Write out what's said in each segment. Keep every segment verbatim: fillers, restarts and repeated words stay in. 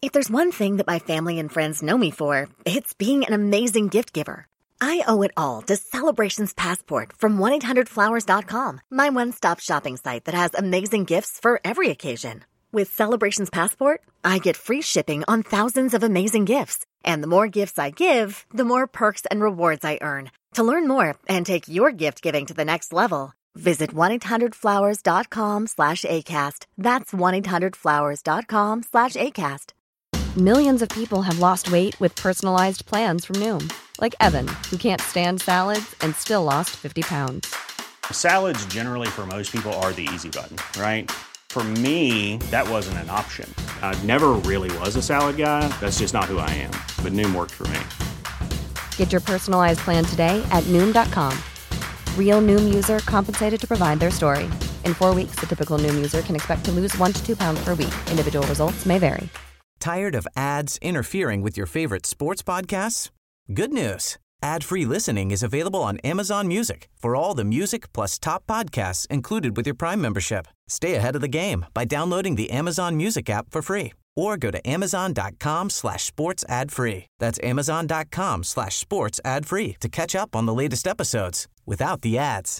If there's one thing that my family and friends know me for, it's being an amazing gift giver. I owe it all to Celebrations Passport from one eight hundred flowers dot com, my one-stop shopping site that has amazing gifts for every occasion. With Celebrations Passport, I get free shipping on thousands of amazing gifts. And the more gifts I give, the more perks and rewards I earn. To learn more and take your gift giving to the next level, visit one eight hundred flowers dot com slash ACAST. That's one eight hundred flowers dot com slash ACAST. Millions of people have lost weight with personalized plans from Noom. Like Evan, who can't stand salads and still lost fifty pounds. Salads generally for most people are the easy button, right? For me, that wasn't an option. I never really was a salad guy. That's just not who I am. But Noom worked for me. Get your personalized plan today at Noom dot com. Real Noom user compensated to provide their story. In four weeks, the typical Noom user can expect to lose one to two pounds per week. Individual results may vary. Tired of ads interfering with your favorite sports podcasts? Good news. Ad-free listening is available on Amazon Music for all the music plus top podcasts included with your Prime membership. Stay ahead of the game by downloading the Amazon Music app for free or go to amazon.com slash sports ad free. That's amazon.com slash sports ad free to catch up on the latest episodes without the ads.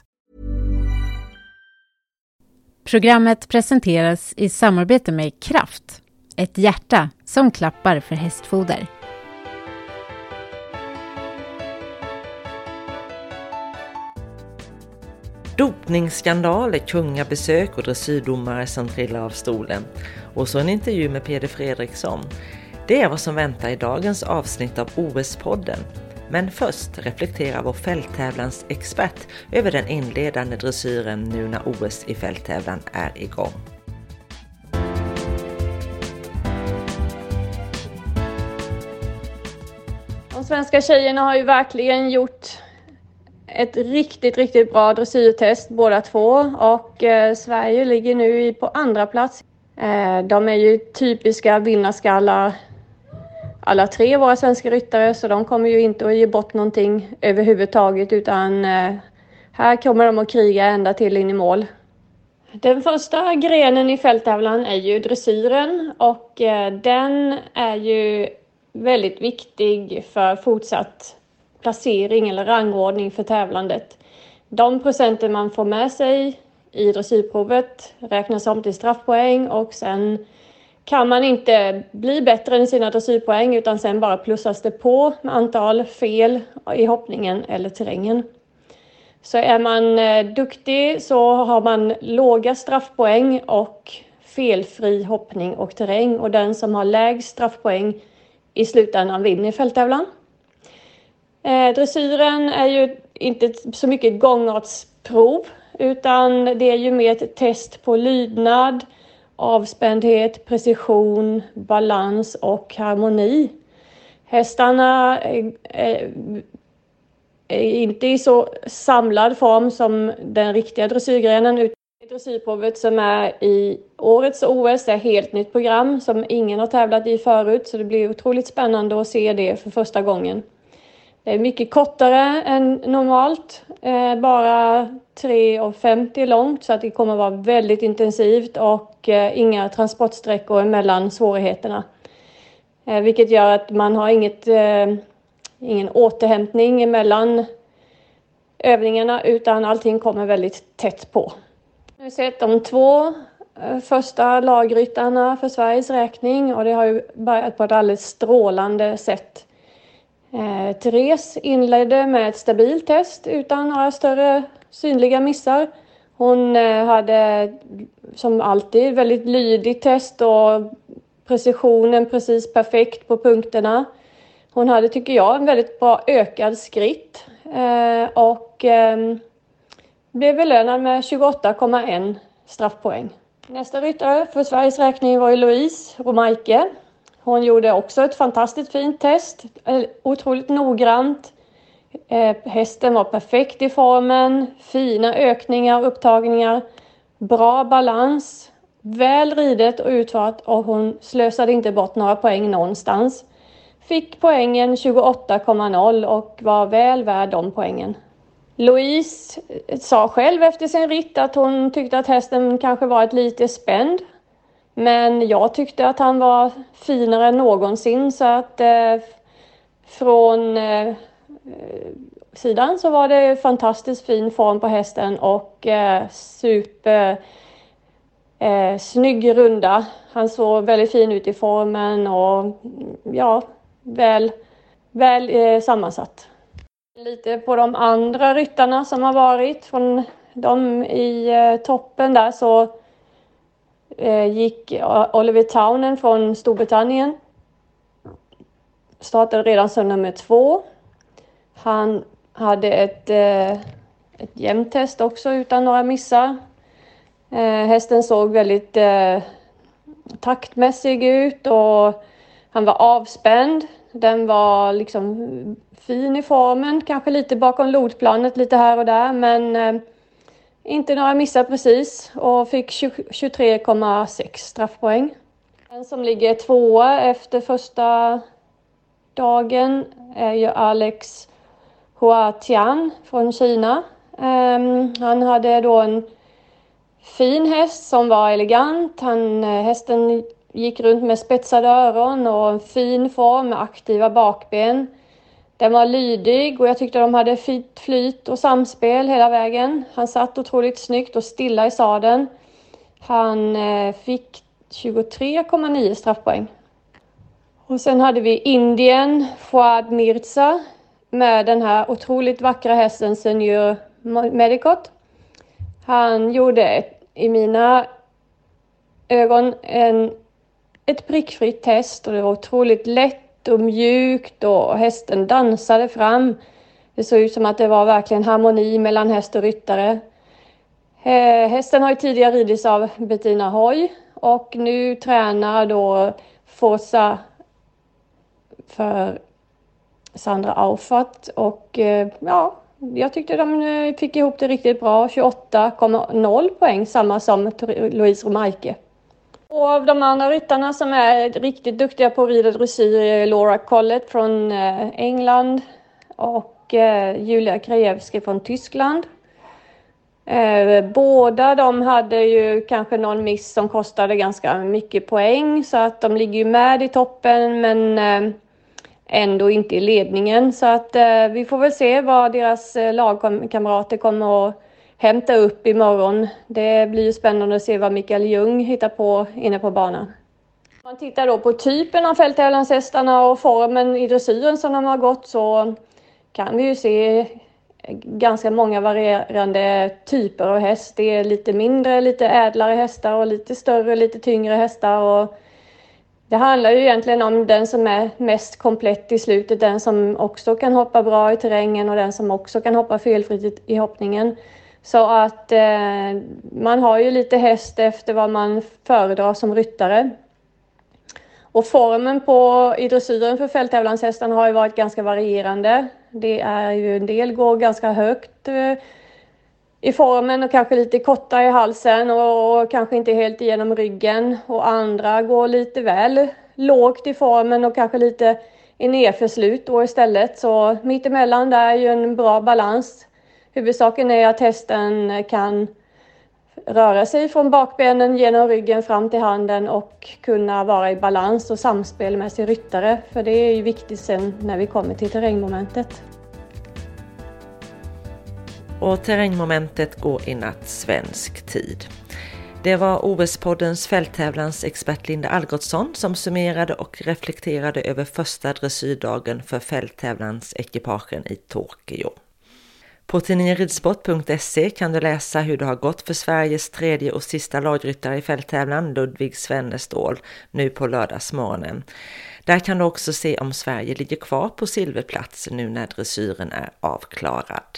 Programmet presenteras i samarbete med Kraft, ett hjärta som klappar för hästfoder. Dopningsskandaler, kungabesök och dressyrdomare som trillar av stolen. Och så en intervju med Peder Fredriksson. Det är vad som väntar i dagens avsnitt av O S-podden. Men först reflekterar vår fälttävlans expert över den inledande dressyren nu när O S i fälttävlan är igång. De svenska tjejerna har ju verkligen gjort ett riktigt, riktigt bra dressyrtest båda två och eh, Sverige ligger nu i, på andra plats. Eh, de är ju typiska vinnarskallar alla tre våra svenska ryttare, så de kommer ju inte att ge bort någonting överhuvudtaget, utan eh, här kommer de att kriga ända till in i mål. Den första grenen i fälttävlan är ju dressyren och eh, den är ju väldigt viktig för fortsatt placering eller rangordning för tävlandet. De procenten man får med sig i dressyrprovet räknas om till straffpoäng och sen kan man inte bli bättre än sina dressyrpoäng utan sen bara plussas det på med antal fel i hoppningen eller terrängen. Så är man duktig så har man låga straffpoäng och felfri hoppning och terräng, och den som har lägst straffpoäng i slutändan vinner fälttävlan. Eh, dressyren är ju inte så mycket gångartsprov, utan det är ju mer ett test på lydnad, avspändhet, precision, balans och harmoni. Hästarna är, är, är inte i så samlad form som den riktiga dressyrgrenen, utan dressyrprovet som är i årets O S är helt nytt program som ingen har tävlat i förut, så det blir otroligt spännande att se det för första gången. Det är mycket kortare än normalt, eh, bara tre femtio långt, så att det kommer vara väldigt intensivt och eh, inga transportsträckor mellan svårigheterna. Eh, vilket gör att man har inget, eh, ingen återhämtning mellan övningarna, utan allting kommer väldigt tätt på. Nu har vi sett de två eh, första lagryttarna för Sveriges räkning, och det har ju börjat på ett alldeles strålande sätt. Eh, Therese inledde med ett stabilt test utan några större synliga missar. Hon eh, hade som alltid väldigt lydigt test och precisionen precis perfekt på punkterna. Hon hade, tycker jag, en väldigt bra ökad skritt eh, och eh, blev belönad med tjugoåtta komma ett straffpoäng. Nästa ryttare för Sveriges räkning var ju Louise Romaike. Hon gjorde också ett fantastiskt fint test, otroligt noggrant. Eh, hästen var perfekt i formen, fina ökningar och upptagningar, bra balans, väl ridet och utfart, och hon slösade inte bort några poäng någonstans. Fick poängen tjugoåtta komma noll och var väl värd de poängen. Louise sa själv efter sin ritt att hon tyckte att hästen kanske var ett lite spänd. Men jag tyckte att han var finare än någonsin, så att eh, från eh, sidan så var det fantastiskt fin form på hästen och eh, super eh, snygg runda. Han såg väldigt fin ut i formen och ja, väl, väl eh, sammansatt. Lite på de andra ryttarna som har varit från de i eh, toppen där, så eh, gick Oliver Townend från Storbritannien. Startade redan som nummer två. Han hade ett, eh, ett jämnt test också utan några missar. Eh, hästen såg väldigt eh, taktmässig ut och han var avspänd. Den var liksom fin i formen, kanske lite bakom lodplanet lite här och där, men eh, inte några missar precis, och fick tjugotre komma sex straffpoäng. Den som ligger tvåa efter första dagen är ju Alex Hua Tian från Kina. Um, han hade då en fin häst som var elegant. Han, hästen gick runt med spetsade öron och en fin form med aktiva bakben. Den var lydig och jag tyckte de hade fint flyt och samspel hela vägen. Han satt otroligt snyggt och stilla i sadeln. Han eh, fick tjugotre komma nio straffpoäng. Och sen hade vi Indien, Fouad Mirza, med den här otroligt vackra hästen Senior Medicot. Han gjorde i mina ögon en, ett prickfritt test och det var otroligt lätt och mjukt och hästen dansade fram. Det såg ut som att det var verkligen harmoni mellan häst och ryttare. Hästen har ju tidigare ridits av Bettina Hoy och nu tränar då Forza för Sandra Aufat och ja, jag tyckte de fick ihop det riktigt bra. tjugoåtta komma noll poäng, samma som Louise Romaike. Och av de andra ryttarna som är riktigt duktiga på att rida dressyr är Laura Collett från England och Julia Krajewski från Tyskland. Båda de hade ju kanske någon miss som kostade ganska mycket poäng, så att de ligger ju med i toppen men ändå inte i ledningen. Så att vi får väl se vad deras lagkamrater kommer att hämta upp imorgon. Det blir ju spännande att se vad Mikael Ljung hittar på inne på banan. Om man tittar då på typen av fälttävlanshästarna och formen i dressyren som de har gått, så kan vi ju se ganska många varierande typer av häst. Det är lite mindre, lite ädlare hästar och lite större, lite tyngre hästar. Och det handlar ju egentligen om den som är mest komplett i slutet, den som också kan hoppa bra i terrängen och den som också kan hoppa felfritt i hoppningen. Så att eh, man har ju lite häst efter vad man föredrar som ryttare. Och formen på i dressyren för fälttävlanshästarna har ju varit ganska varierande. Det är ju en del går ganska högt eh, i formen och kanske lite korta i halsen och, och kanske inte helt igenom ryggen. Och andra går lite väl lågt i formen och kanske lite i nedförslut då istället. Så mittemellan där är ju en bra balans. Huvudsaken är att hästen kan röra sig från bakbenen genom ryggen fram till handen och kunna vara i balans och samspel med sin ryttare. För det är ju viktigt sen när vi kommer till terrängmomentet. Och terrängmomentet går i natt svensk tid. Det var O S-poddens fälttävlansexpert Linda Algotsson som summerade och reflekterade över första dressyrdagen för fälttävlansekipagen i Tokyo. På tidningen ridsport punkt se kan du läsa hur det har gått för Sveriges tredje och sista lagryttare i fälttävlan, Ludvig Svennestål, nu på lördagsmorgonen. Där kan du också se om Sverige ligger kvar på silverplats nu när dressyren är avklarad.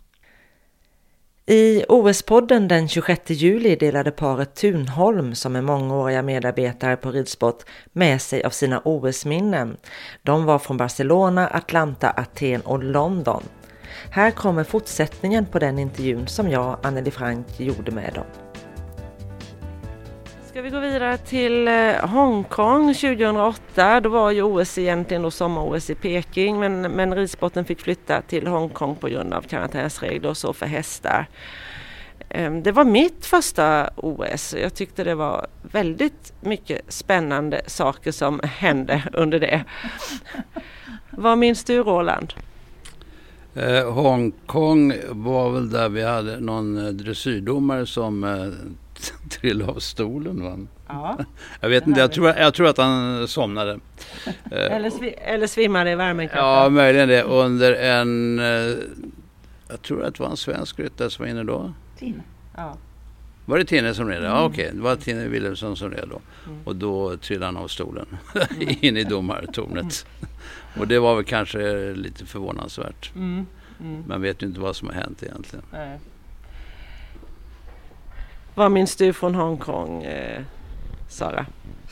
I O S-podden den tjugosjätte juli delade paret Thunholm, som är mångåriga medarbetare på ridsport, med sig av sina O S-minnen. De var från Barcelona, Atlanta, Aten och London. Här kommer fortsättningen på den intervjun som jag, Anneli Frank, gjorde med dem. Ska vi gå vidare till Hongkong tjugohundraåtta. Då var ju O S egentligen då sommar-O S i Peking, men, men ridsporten fick flytta till Hongkong på grund av karantänsregler och så för hästar. Det var mitt första O S. Jag tyckte det var väldigt mycket spännande saker som hände under det. Vad minns du, Roland? Eh, Hongkong var väl där vi hade någon dressyrdomare som eh, trillade av stolen. Va? Ja, jag vet inte, jag tror, jag tror att han somnade. Eller, svi- eller svimmade i värmen kanske. Ja, möjligen det. Under en, eh, jag tror att det var en svensk ryttare som var inne då. Tine. Ja. Var det Tine som red? Ja, okej. Okay. Det var Tine Wilhelmsson som red då. Mm. Och då trillade han av stolen in i domartornet. Och det var väl kanske lite förvånansvärt. Mm. Mm. Man vet ju inte vad som har hänt egentligen. Nej. Vad minns du från Hongkong, eh, Sara?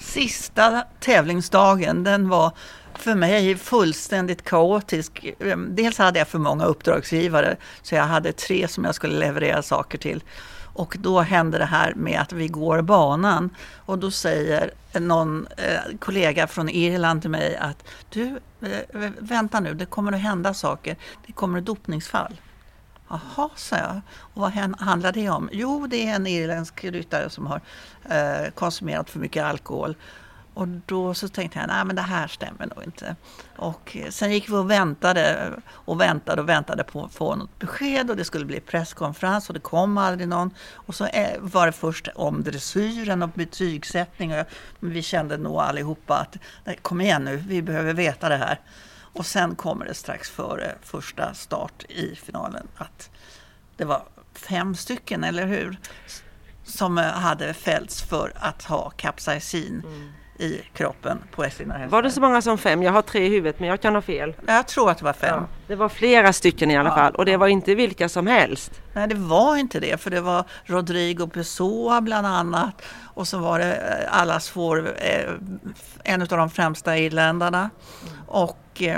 Sista tävlingsdagen, den var för mig fullständigt kaotisk. Dels hade jag för många uppdragsgivare, så jag hade tre som jag skulle leverera saker till. Och då hände det här med att vi går banan, och då säger någon eh, kollega från Irland till mig att du, eh, vänta nu, det kommer att hända saker. Det kommer ett dopningsfall. Jaha, sa jag. Och vad handlar det om? Jo, det är en irländsk ryttare som har eh, konsumerat för mycket alkohol. Och då så tänkte jag, nej men det här stämmer nog inte. Och sen gick vi och väntade och väntade och väntade på att få något besked, och det skulle bli presskonferens, och det kom aldrig någon. Och så var det först om dressyren och betygssättning, och vi kände nog allihopa att kom igen nu, vi behöver veta det här. Och sen kommer det strax före första start i finalen att det var fem stycken, eller hur, som hade fällts för att ha kapsaicin mm. i kroppen på sina hästar. Var det så många som fem? Jag har tre i huvudet, men jag kan ha fel. Jag tror att det var fem. Ja, det var flera stycken i alla ja. fall, och det var inte vilka som helst. Nej, det var inte det, för det var Rodrigo Pessoa bland annat, och så var det allas får en av de främsta irländarna. Mm. Och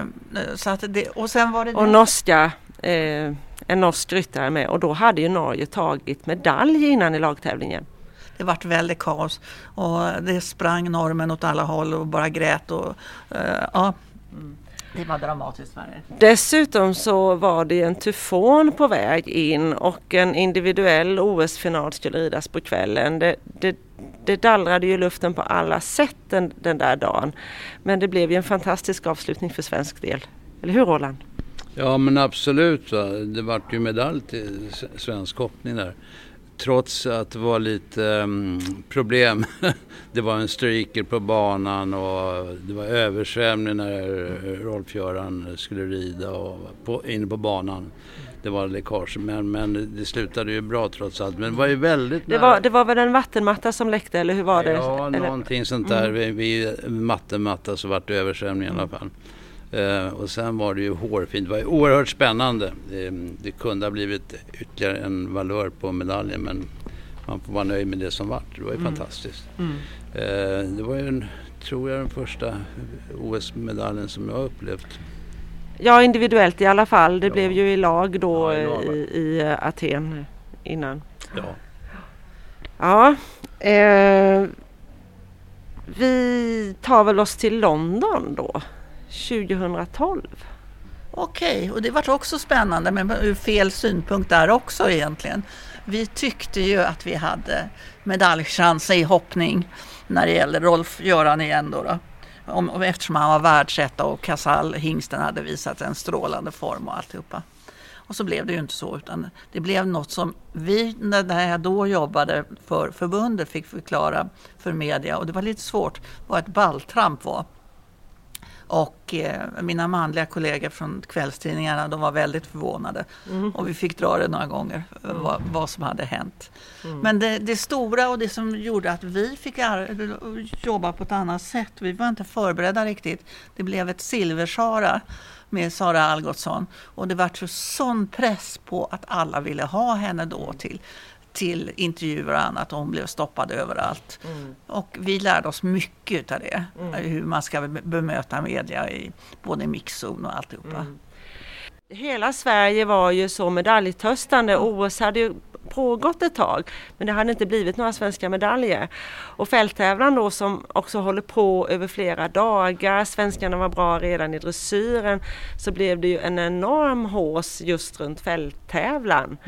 så att det, och sen var det och norska eh, en norsk ryttare med, och då hade ju Norge tagit medalj innan i lagtävlingen. Det vart väldigt kaos, och det sprang normen åt alla håll och bara grät, och eh, ja, mm. det var dramatiskt värre. Dessutom så var det en tyfon på väg in, och en individuell O S-final skulle ridas på kvällen. Det, det, det dallrade ju luften på alla sätt den, den där dagen. Men det blev ju en fantastisk avslutning för svensk del. Eller hur, Roland? Ja, men absolut. Va? Det var ju medalj till svensk hoppning där. Trots att det var lite um, problem. Det var en streaker på banan, och det var översvämning när Rolf-Göran skulle rida och på, inne på banan. Det var läckage, men, men det slutade ju bra trots allt. Men det var ju väldigt det var, det var väl en vattenmatta som läckte, eller hur var det? Ja, eller? någonting sånt där. Mm. Vid, vid vattenmatta så var det översvämning i alla fall. Uh, och sen var det ju hårfint. Det var ju oerhört spännande. Det, det kunde ha blivit ytterligare en valör på medaljen, men man får vara nöjd med det som var. Det var ju mm. fantastiskt. Mm. Uh, det var ju, en, tror jag, den första O S-medaljen som jag har upplevt. Ja, individuellt i alla fall. Det ja. blev ju i lag då ja, i, lag, i, i Aten innan. Ja. Ja. Eh, vi tar väl oss till London då. tjugohundratolv. Okej, och det var också spännande, men ur fel synpunkt där också egentligen. Vi tyckte ju att vi hade medaljchanser i hoppning när det gäller Rolf-Göran igen då. då. Om, eftersom han var världsetta och Casal, hingsten, hade visat en strålande form och alltihopa. Och så blev det ju inte så, utan det blev något som vi, när jag då jobbade för förbundet, fick förklara för media. Och det var lite svårt vad ett balltramp var. Och eh, mina manliga kollegor från kvällstidningarna, de var väldigt förvånade. Mm. Och vi fick dra det några gånger, mm. vad, vad som hade hänt. Mm. Men det, det stora och det som gjorde att vi fick ar- jobba på ett annat sätt, vi var inte förberedda riktigt. Det blev ett silversara med Sara Algotsson. Och det var så sån press på att alla ville ha henne då till... till intervjuer och annat, och hon blev stoppad överallt. Mm. Och vi lärde oss mycket av det. Mm. Hur man ska bemöta media i både mixzon och alltihopa. Mm. Hela Sverige var ju så medaljtörstande. O S hade ju pågått ett tag, men det hade inte blivit några svenska medaljer. Och fälttävlan då, som också håller på över flera dagar, svenskarna var bra redan i dressyren, så blev det ju en enorm hås just runt fälttävlan. Mm.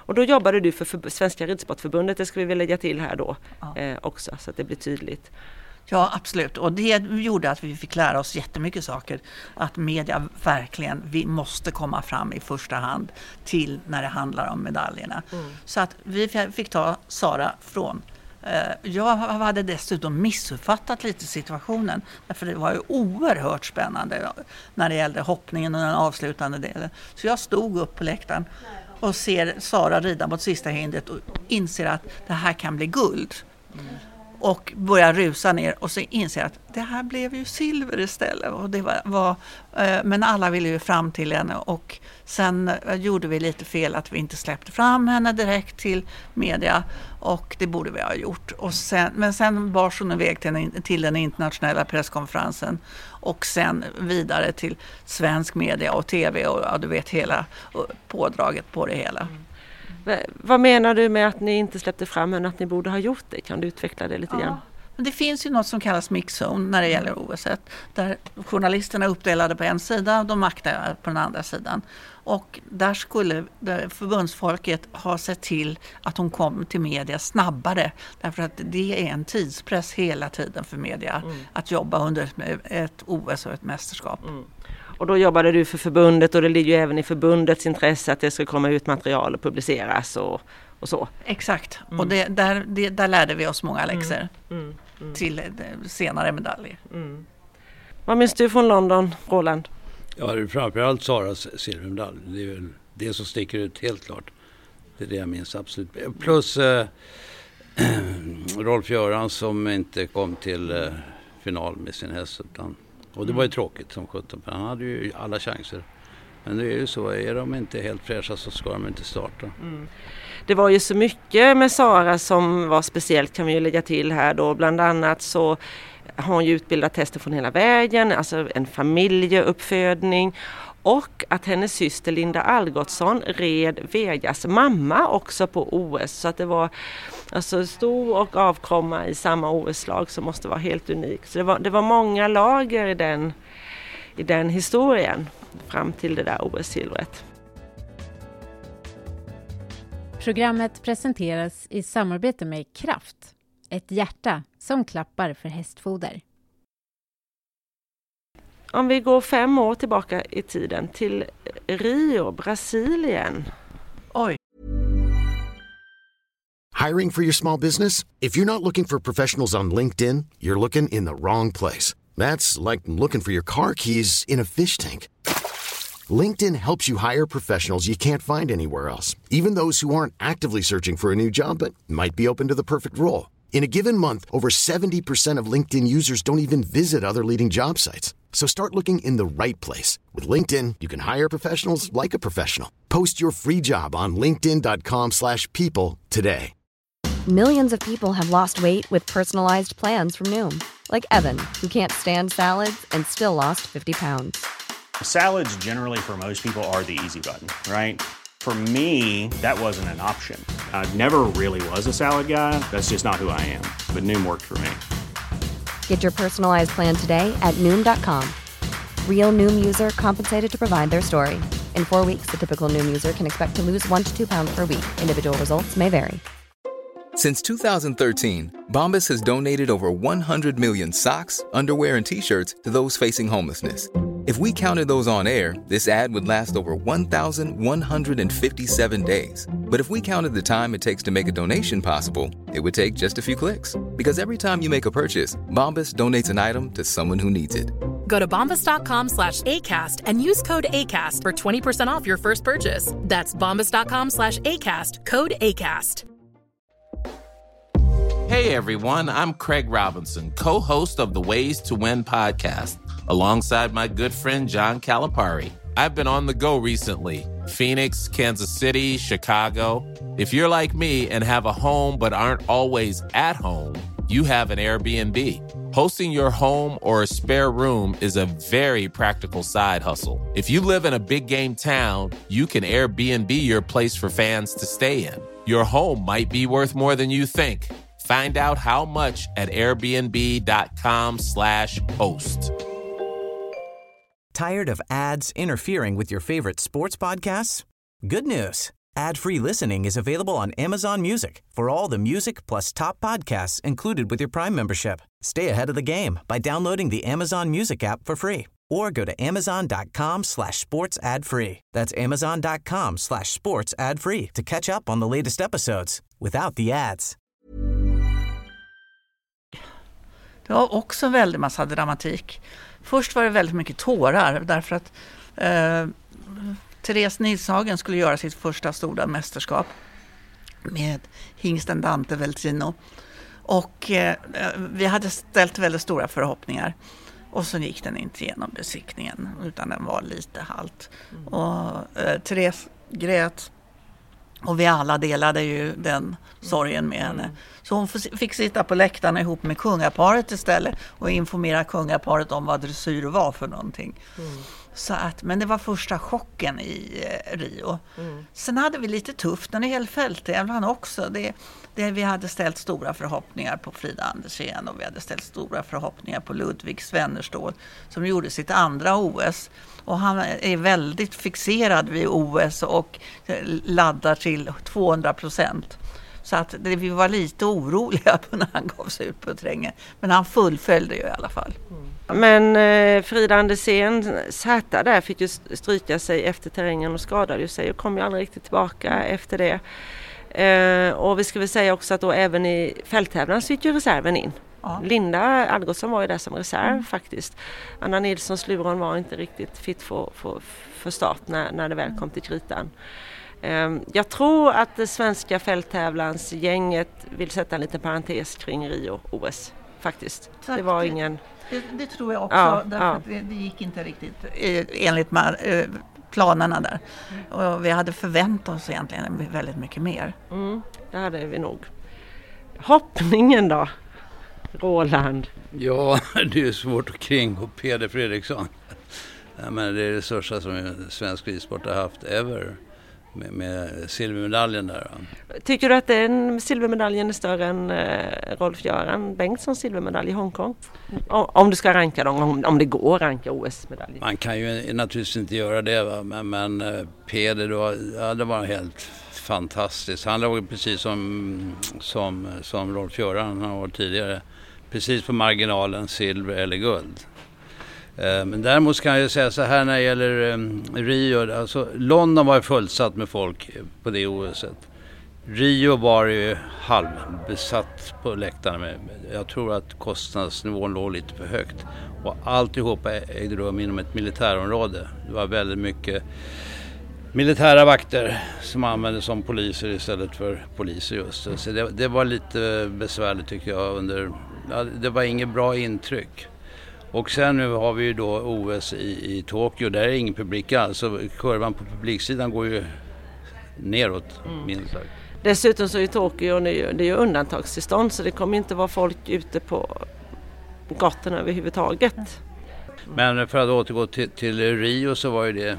Och då jobbade du för, för Svenska Ridsportförbundet, det ska vi väl lägga till här då Ja. eh, också så att det blir tydligt. Ja, absolut. Och det gjorde att vi fick lära oss jättemycket saker. Att media verkligen, vi måste komma fram i första hand till när det handlar om medaljerna. Mm. Så att vi fick ta Sara från. Jag hade dessutom missuppfattat lite situationen. Därför det var ju oerhört spännande när det gällde hoppningen och den avslutande delen. Så jag stod upp på läktaren och ser Sara rida mot sista hindret och inser att det här kan bli guld. Mm. Och börjar rusa ner och så inser jag att det här blev ju silver istället. Och det var, var, eh, men alla ville ju fram till henne och sen eh, gjorde vi lite fel att vi inte släppte fram henne direkt till media och det borde vi ha gjort. Och sen, men sen bars hon iväg till, till den internationella presskonferensen och sen vidare till svensk media och tv och ja, du vet hela pådraget på det hela. Mm. Vad menar du med att ni inte släppte fram henne, att ni borde ha gjort det? Kan du utveckla det lite ja. grann? Det finns ju något som kallas mixzone när det gäller O S. Där journalisterna är uppdelade på en sida och de maktar på den andra sidan. Och där skulle förbundsfolket ha sett till att hon kom till media snabbare. Därför att det är en tidspress hela tiden för media mm. att jobba under ett O S och ett mästerskap. Mm. Och då jobbade du för förbundet och det ligger ju även i förbundets intresse att det ska komma ut material och publiceras och, och så. Exakt, mm. och det, där, det, där lärde vi oss många läxor mm. Mm. Mm. till senare medaljer. Mm. Vad minns du från London, Roland? Ja, det är framförallt Saras silvermedalj. Det är väl det som sticker ut helt klart. Det är det jag minns absolut. Plus eh, Rolf-Göran som inte kom till eh, final med sin häst utan och det var ju tråkigt som sjutton, för han hade ju alla chanser. Men det är ju så, är de inte helt fräscha så ska de inte starta. Mm. Det var ju så mycket med Sara som var speciellt, kan vi ju lägga till här då. Bland annat så har hon ju utbildat tester från hela vägen, alltså en familjeuppfödning. Och att hennes syster Linda Algotsson red Vegas mamma också på O S. Så att det var alltså stor och avkomma i samma O S-lag som måste vara helt unikt. Så det var, det var många lager i den, i den historien fram till det där O S-silvret. Programmet presenteras i samarbete med Kraft. Ett hjärta som klappar för hästfoder. Om vi går fem år tillbaka i tiden till Rio, Brasilien. Oj. Hiring for your small business? If you're not looking for professionals on LinkedIn, you're looking in the wrong place. That's like looking for your car keys in a fish tank. LinkedIn helps you hire professionals you can't find anywhere else, even those who aren't actively searching for a new job but might be open to the perfect role. In a given month, over seventy percent of LinkedIn users don't even visit other leading job sites. So start looking in the right place. With LinkedIn, you can hire professionals like a professional. Post your free job on linkedin dot com slash people today. Millions of people have lost weight with personalized plans from Noom. Like Evan, who can't stand salads and still lost fifty pounds. Salads generally for most people are the easy button, right? For me, that wasn't an option. I never really was a salad guy. That's just not who I am. But Noom worked for me. Get your personalized plan today at Noom dot com. Real Noom user compensated to provide their story. In four weeks, the typical Noom user can expect to lose one to two pounds per week. Individual results may vary. Since two thousand thirteen, Bombas has donated over one hundred million socks, underwear, and T-shirts to those facing homelessness. If we counted those on air, this ad would last over one thousand one hundred fifty-seven days. But if we counted the time it takes to make a donation possible, it would take just a few clicks. Because every time you make a purchase, Bombas donates an item to someone who needs it. Go to bombas dot com slash ACAST and use code ACAST for twenty percent off your first purchase. That's bombas dot com slash ACAST, code ACAST. Hey everyone, I'm Craig Robinson, co-host of the Ways to Win podcast, alongside my good friend John Calipari. I've been on the go recently. Phoenix, Kansas City, Chicago. If you're like me and have a home but aren't always at home, you have an Airbnb. Hosting your home or a spare room is a very practical side hustle. If you live in a big game town, you can Airbnb your place for fans to stay in. Your home might be worth more than you think. Find out how much at airbnb dot com slash host. Tired of ads interfering with your favorite sports podcasts? Good news. Ad-free listening is available on Amazon Music for all the music plus top podcasts included with your Prime membership. Stay ahead of the game by downloading the Amazon Music app for free or go to amazon.com slash sports ad free. That's amazon.com slash sports ad free to catch up on the latest episodes without the ads. Det var också en väldigt massa dramatik. Först var det väldigt mycket tårar därför att eh, Therese Nilshagen skulle göra sitt första stora mästerskap med hingsten Dante Veltrino. Och eh, vi hade ställt väldigt stora förhoppningar. Och så gick den inte igenom besiktningen utan den var lite halt. Mm. Och eh, Therese grät. Och vi alla delade ju den sorgen med henne. Mm. Så hon fick sitta på läktaren ihop med kungaparet istället och informera kungaparet om vad dressyr var för någonting. Mm. Så att, men det var första chocken i eh, Rio. Mm. Sen hade vi lite tufft när det gällde fälttävlan också. Det, det, vi hade ställt stora förhoppningar på Frida Andersén och vi hade ställt stora förhoppningar på Ludvig Svennerstål som gjorde sitt andra O S. Och han är väldigt fixerad vid O S och laddar till tvåhundra procent. Så att det, vi var lite oroliga när han gav sig ut på terrängen. Men han fullföljde ju i alla fall. Mm. Men eh, Frida Andersén Säta där fick ju stryka sig efter terrängen och skadade ju sig och kom ju aldrig riktigt tillbaka efter det. Eh, och vi ska väl säga också att då även i fälttävlan så gick ju reserven in. Ja. Linda Algotsson var ju där som reserv mm. faktiskt. Anna Nilsson Sluron var inte riktigt fit för, för, för start när, när det väl kom till kritan. Jag tror att det svenska fälttävlansgänget vill sätta en liten parentes kring Rio O S faktiskt. Tack. Det var ingen... Det, det tror jag också, ja, därför ja. att det, det gick inte riktigt enligt med, planerna där. Och vi hade förväntat oss egentligen väldigt mycket mer. Mm, det hade vi nog. Hoppningen då, Roland? Ja, det är svårt att kringgå Peder Fredriksson. Ja, men det är det största som svensk skidsport har haft ever. Med, med silvermedaljen där. Tycker du att den silvermedaljen är större än eh, Rolf-Göran Bengtssons silvermedalj i Hongkong? Om, om du ska ranka dem, om, om det går att ranka O S-medaljer. Man kan ju naturligtvis inte göra det, va? men, men eh, Peder då, ja, det var helt fantastiskt. Han låg precis som, som, som Rolf-Göran han var tidigare. Precis på marginalen silver eller guld. Men däremot kan jag säga så här när det gäller um, Rio, alltså London var ju fullsatt med folk på det O S-et. Rio var ju halvbesatt på läktarna med, jag tror att kostnadsnivån låg lite för högt. Och alltihopa ägde rum inom ett militärområde. Det var väldigt mycket militära vakter som användes som poliser istället för poliser just. Så det, det var lite besvärligt tycker jag under, ja, det var inget bra intryck. Och sen nu har vi ju då O S i, i Tokyo, där är ingen publik alls. Så kurvan på publiksidan går ju neråt mm. minst sagt. Dessutom så är Tokyo det är ju undantagstillstånd så det kommer inte vara folk ute på gatorna överhuvudtaget. Mm. Men för att återgå till, till Rio så var ju det,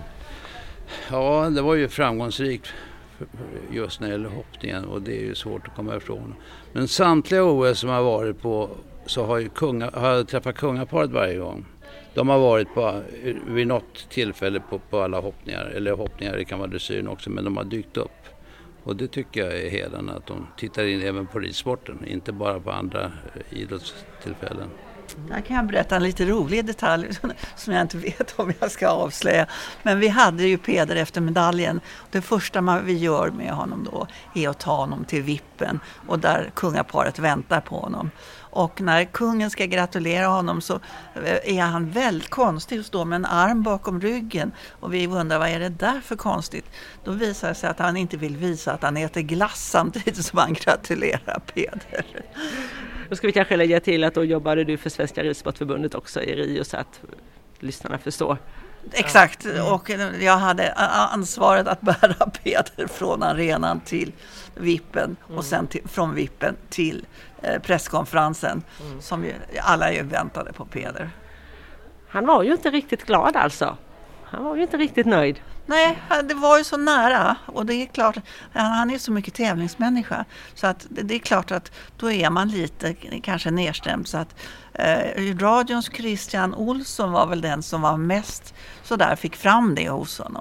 ja det var ju framgångsrikt just när det gäller hoppningen och det är ju svårt att komma ifrån. Men samtliga O S som har varit på så har ju kunga, har träffat kungaparet varje gång. De har varit på, vid något tillfälle på, på alla hoppningar, eller hoppningar, det kan vara dressyren också, men de har dykt upp. Och det tycker jag är hedrande att de tittar in även på ridsporten, inte bara på andra idrottstillfällen. Jag kan berätta en lite rolig detalj som jag inte vet om jag ska avslöja. Men vi hade ju Peder efter medaljen. Det första man vi gör med honom då är att ta honom till vippen och där kungaparet väntar på honom. Och när kungen ska gratulera honom så är han väldigt konstig och står med en arm bakom ryggen. Och vi undrar, vad är det där för konstigt? Då visar det sig att han inte vill visa att han äter glass samtidigt som han gratulerar Peder. Då ska vi kanske lägga till att då jobbade du för Svenska Ridsportförbundet också i Rio så att lyssnarna förstår. Exakt, och jag hade ansvaret att bära Peder från arenan till vippen och sen till, från vippen till eh, presskonferensen mm. som vi alla ju väntade på Peder. Han var ju inte riktigt glad alltså. Han var ju inte riktigt nöjd. Nej, det var ju så nära och det är klart, han är så mycket tävlingsmänniska så att det är klart att då är man lite kanske nedstämd så att eh, radions Christian Olsson var väl den som var mest så där fick fram det hos honom.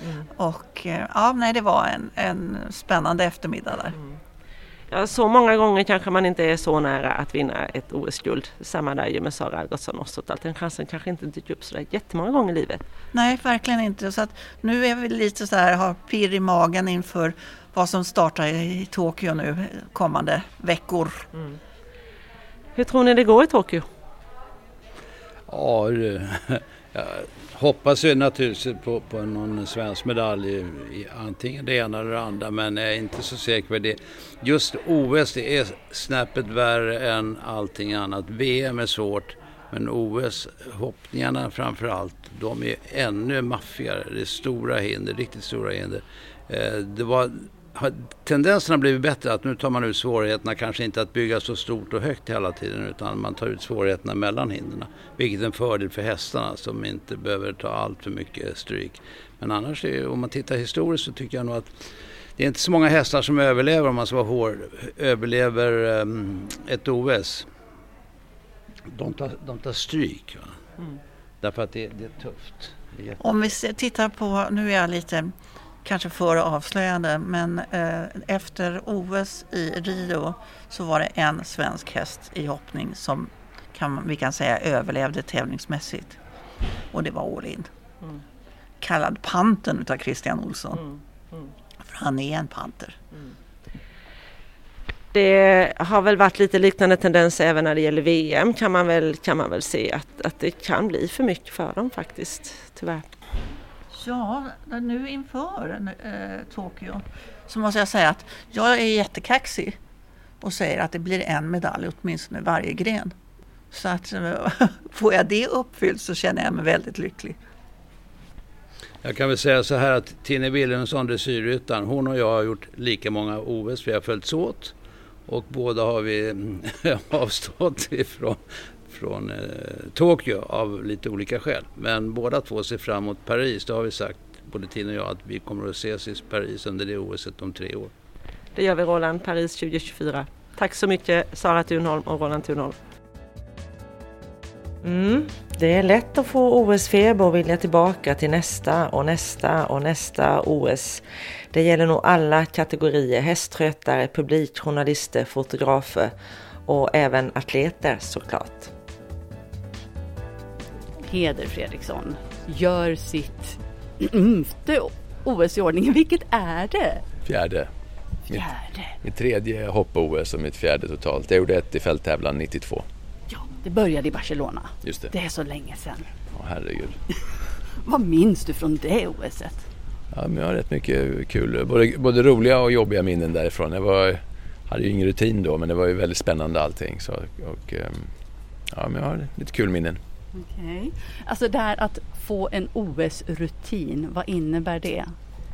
Mm. Och ja, nej, det var en, en spännande eftermiddag där. Mm. Ja, så många gånger kanske man inte är så nära att vinna ett O S-guld. Samma där ju med Sara Algotsson och allt. Den chansen kanske inte dyker upp så där jättemånga gånger i livet. Nej, verkligen inte. Så att nu är vi lite så här, har pirr i magen inför vad som startar i Tokyo nu kommande veckor. Mm. Hur tror ni det går i Tokyo? Ja, jag hoppas ju naturligtvis på, på någon svensk medalj i, i antingen det ena eller det andra, men jag är inte så säker på det. Just O S det är snäppet värre än allting annat. V M är svårt, men O S-hoppningarna framförallt, de är ännu maffigare. Det är stora hinder, riktigt stora hinder. Eh, det var... Tendensen har blivit bättre att nu tar man ut svårigheterna, kanske inte att bygga så stort och högt hela tiden, utan man tar ut svårigheterna mellan hinderna, vilket är en fördel för hästarna som inte behöver ta allt för mycket stryk. Men annars, är, om man tittar historiskt, så tycker jag nog att det är inte så många hästar som överlever, om man ska vara hård, överlever um, ett O S. De tar, de tar stryk, va? Mm. Därför att det, det är tufft. Det är jätte... Om vi tittar på, nu är jag lite kanske för avslöjande, men eh, efter O S i Rio så var det en svensk häst i hoppning som kan, vi kan säga överlevde tävlingsmässigt, och det var All In. Mm. Kallad Pantern utav Christian Olsson. Mm. Mm. För han är en panter. Mm. Det har väl varit lite liknande tendenser även när det gäller V M, kan man väl, kan man väl se att, att det kan bli för mycket för dem faktiskt, tyvärr. Ja, nu inför eh, Tokyo så måste jag säga att jag är jättekaxig och säger att det blir en medalj åtminstone varje gren. Så att får jag det uppfyllt så känner jag mig väldigt lycklig. Jag kan väl säga så här att Tine Wilhelmsson, dressyrryttaren, hon och jag har gjort lika många O S, vi har följts åt, och båda har vi avstått ifrån från eh, Tokyo av lite olika skäl. Men båda två ser fram emot Paris. Då har vi sagt, både Tina och jag, att vi kommer att ses i Paris under det O S om tre år. Det gör vi, Roland. Paris tjugo tjugofyra. Tack så mycket, Sara Thunholm och Roland Thunholm. Mm, det är lätt att få O S-feber och vilja tillbaka till nästa och nästa och nästa O S. Det gäller nog alla kategorier. Hästskötare, publik, journalister, fotografer och även atleter såklart. Heder Fredriksson gör sitt femte O S i ordningen. Vilket är det? Fjärde. Fjärde. Mitt, mitt tredje hopp-O S och mitt fjärde totalt. Jag gjorde ett i fälttävlan nittiotvå. Ja, det började i Barcelona. Just det. Det är så länge sedan. Åh, herregud. Vad minns du från det O S-et? Ja, men jag har rätt mycket kul. Både, både roliga och jobbiga minnen därifrån. Jag var, hade ju ingen rutin då, men det var ju väldigt spännande allting. Så, och, ja, men jag har lite kul minnen. Okej. Okay. Alltså där att få en O S-rutin, vad innebär det?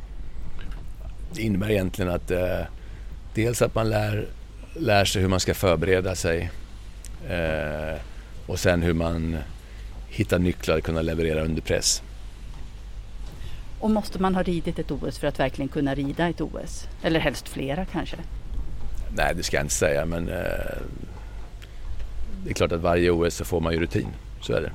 Det innebär egentligen att eh, dels att man lär, lär sig hur man ska förbereda sig eh, och sen hur man hittar nycklar att kunna leverera under press. Och måste man ha ridit ett O S för att verkligen kunna rida ett O S? Eller helst flera kanske? Nej, det ska jag inte säga, men eh, det är klart att varje O S så får man ju rutin. Så är det.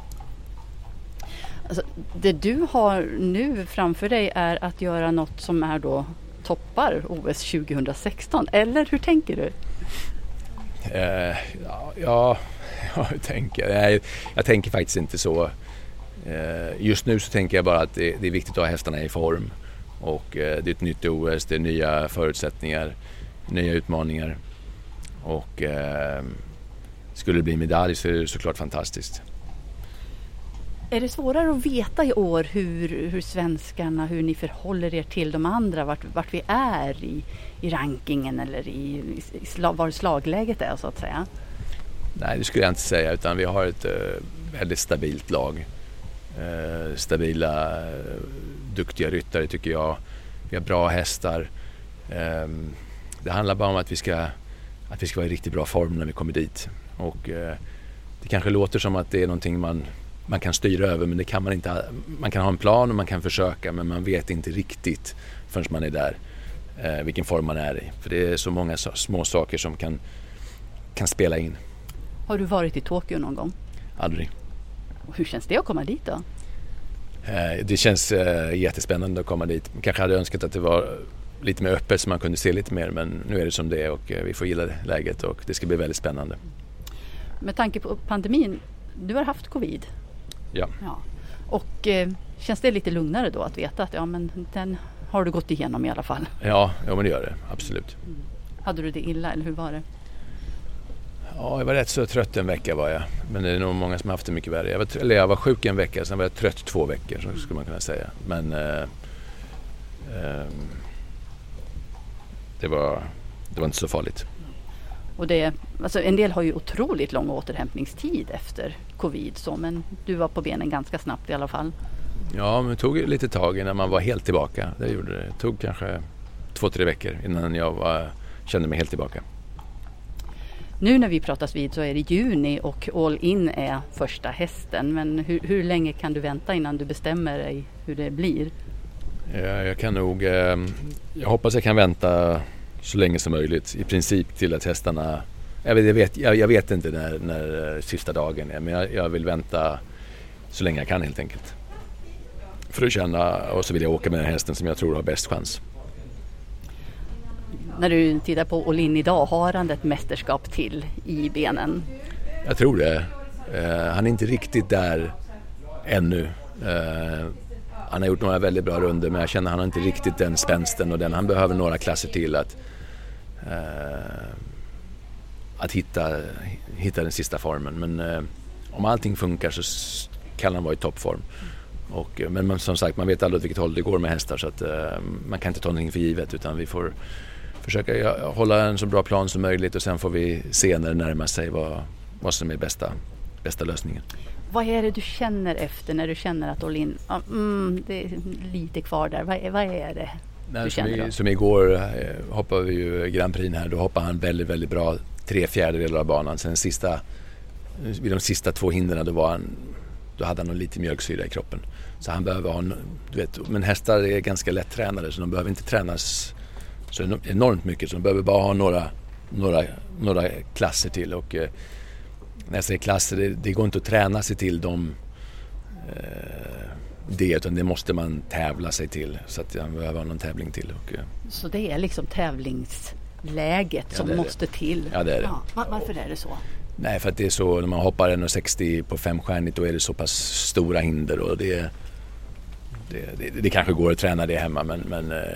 Alltså, det du har nu framför dig är att göra något som är då toppar O S tjugohundrasexton. Eller hur tänker du? Eh, ja, ja, jag tänker. Nej, jag tänker faktiskt inte så. Eh, just nu så tänker jag bara att det, det är viktigt att ha hästarna i form. Och eh, det är ett nytt O S, det är nya förutsättningar, nya utmaningar. Och eh, skulle det bli medalj så är det såklart fantastiskt. Är det svårare att veta i år hur, hur svenskarna, hur ni förhåller er till de andra, vart, vart vi är i, i rankingen eller i, i slag, var slagläget är så att säga? Nej, det skulle jag inte säga, utan vi har ett uh, väldigt stabilt lag. Uh, stabila, uh, duktiga ryttare tycker jag. Vi har bra hästar. Um, det handlar bara om att vi ska, att vi ska vara i riktigt bra form när vi kommer dit. Och uh, det kanske låter som att det är någonting man man kan styra över, men det kan man inte. Man kan ha en plan och man kan försöka, men man vet inte riktigt förrän man är där eh, vilken form man är i. För det är så många så, små saker som kan, kan spela in. Har du varit i Tokyo någon gång? Aldrig. Och hur känns det att komma dit då? Det känns jättespännande att komma dit. Kanske hade önskat att det var lite mer öppet så man kunde se lite mer, men nu är det som det är och vi får gilla läget och det ska bli väldigt spännande. Med tanke på pandemin, du har haft covid. Ja. ja. Och eh, känns det lite lugnare då att veta att ja, men den har du gått igenom i alla fall? Ja, ja men det gör det, absolut. Mm. Hade du det illa eller hur var det? Ja, jag var rätt så trött en vecka var jag. Men det är nog många som har haft det mycket värre. Jag var, eller jag var sjuk en vecka, sen var jag trött två veckor, så skulle man kunna säga. Men eh, eh, det, var, det var inte så farligt. Och det, alltså en del har ju otroligt lång återhämtningstid efter covid, så, men du var på benen ganska snabbt i alla fall. Ja, men det tog lite tag innan man var helt tillbaka. Det gjorde det. Det tog kanske två, tre veckor innan jag var, kände mig helt tillbaka. Nu när vi pratas vid så är det juni och All In är första hästen. Men hur, hur länge kan du vänta innan du bestämmer dig hur det blir? Ja, jag kan nog... Eh, jag hoppas jag kan vänta så länge som möjligt. I princip till att hästarna... Jag vet, jag vet, jag, jag vet inte när, när sista dagen är, men jag, jag vill vänta så länge jag kan helt enkelt. För att känna, och så vill jag åka med den hästen som jag tror har bäst chans. När du tittar på All In idag, har han ett mästerskap till i benen? Jag tror det. Eh, han är inte riktigt där ännu. Eh, han har gjort några väldigt bra runder, men jag känner att han har inte riktigt den spänsten och den. Han behöver några klasser till att, eh, att hitta, hitta den sista formen. Men eh, om allting funkar så kan han vara i toppform. Och, men, men som sagt, man vet aldrig vilket håll det går med hästar, så att eh, man kan inte ta någonting för givet, utan vi får försöka hålla en så bra plan som möjligt och sen får vi se när det närmar sig vad, vad som är bästa, bästa lösningen. Vad är det du känner efter när du känner att All In, mm, det är lite kvar där, vad är, vad är det Nej, du som, känner i, då? som igår eh, hoppade vi ju Grand Prix här, då hoppade han väldigt, väldigt bra tre fjärdedelar av banan. Sen sista, vid de sista två hindren då var han, då hade han nog lite mjölksyra i kroppen. Så han behöver ha en, du vet, men hästar är ganska lättränade så de behöver inte tränas så enormt mycket, så de behöver bara ha några, några, några klasser till. Och eh, när jag säger klasser, det, det går inte att träna sig till dem eh, det, utan det måste man tävla sig till, så att jag behöver ha någon tävling till. Och, eh. Så det är liksom tävlingsläget Ja, som det måste det. till? Ja, det är det. Ja, varför är det så? Nej, för att det är så, när man hoppar en sextio på femstjärnigt, då är det så pass stora hinder och det, det, det, det kanske går att träna det hemma, men, men eh,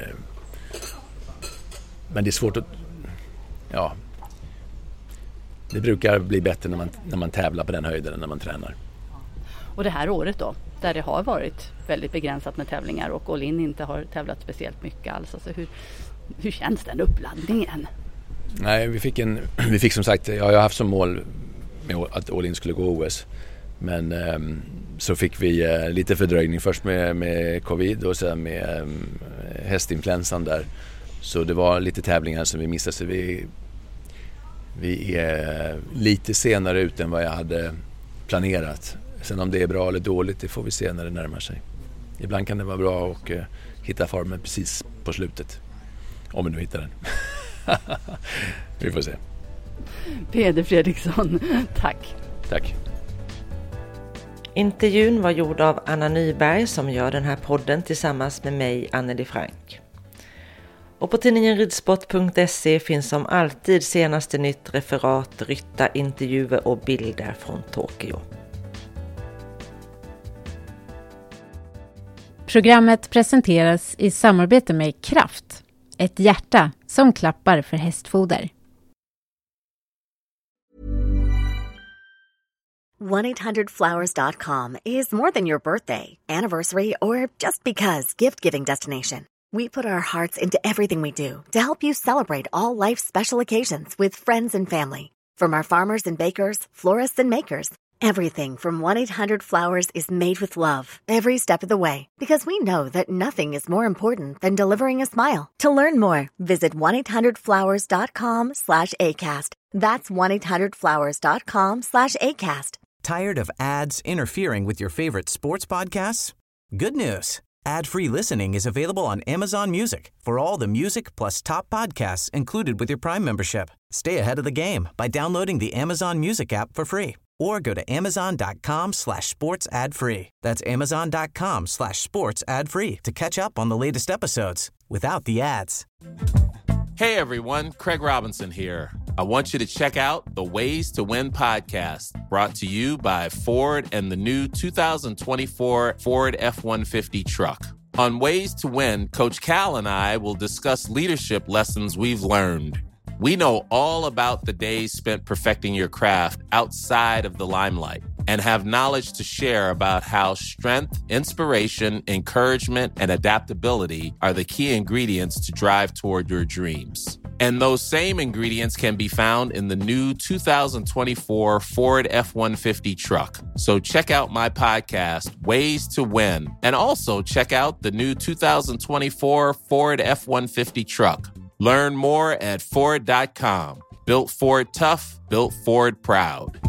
Men det är svårt att... Ja. Det brukar bli bättre när man, när man tävlar på den höjden än när man tränar. Och det här året då, där det har varit väldigt begränsat med tävlingar och All In inte har tävlat speciellt mycket alls. Alltså hur, hur känns den uppladdningen? Nej, vi fick, en, vi fick som sagt... Jag har haft som mål med att All In skulle gå O S. Men eh, så fick vi eh, lite fördröjning. Först med, med covid och sen med eh, hästinfluensan där. Så det var lite tävlingar som vi missade, så vi, vi är lite senare ut än vad jag hade planerat. Sen om det är bra eller dåligt, det får vi se när det närmar sig. Ibland kan det vara bra att uh, hitta formen precis på slutet. Om vi nu hittar den. Vi får se. Peder Fredriksson, tack. Tack. Intervjun var gjord av Anna Nyberg som gör den här podden tillsammans med mig, Anneli Frank. Och på tidningen ridsport punkt se finns som alltid senaste nytt, referat, rytta, intervjuer och bilder från Tokyo. Programmet presenteras i samarbete med Kraft, ett hjärta som klappar för hästfoder. one eight hundred flowers dot com is more than your birthday, anniversary, or just because gift-giving destination. We put our hearts into everything we do to help you celebrate all life's special occasions with friends and family. From our farmers and bakers, florists and makers, everything from one eight hundred flowers is made with love every step of the way, because we know that nothing is more important than delivering a smile. To learn more, visit one eight hundred flowers dot com slash ACAST. That's one eight hundred flowers dot com slash ACAST. Tired of ads interfering with your favorite sports podcasts? Good news. Ad-free listening is available on Amazon Music for all the music plus top podcasts included with your Prime membership. Stay ahead of the game by downloading the Amazon Music app for free or go to amazon.com slash sports ad free. That's amazon.com slash sports ad free to catch up on the latest episodes without the ads. Hey everyone, Craig Robinson here. I want you to check out the Ways to Win podcast, brought to you by Ford and the new two thousand twenty-four Ford F one fifty truck. On Ways to Win, Coach Cal and I will discuss leadership lessons we've learned. We know all about the days spent perfecting your craft outside of the limelight and have knowledge to share about how strength, inspiration, encouragement, and adaptability are the key ingredients to drive toward your dreams. And those same ingredients can be found in the new two thousand twenty-four Ford F one fifty truck. So check out my podcast, Ways to Win, and also check out the new two thousand twenty-four Ford F one fifty truck. Learn more at Ford dot com. Built Ford tough, built Ford proud.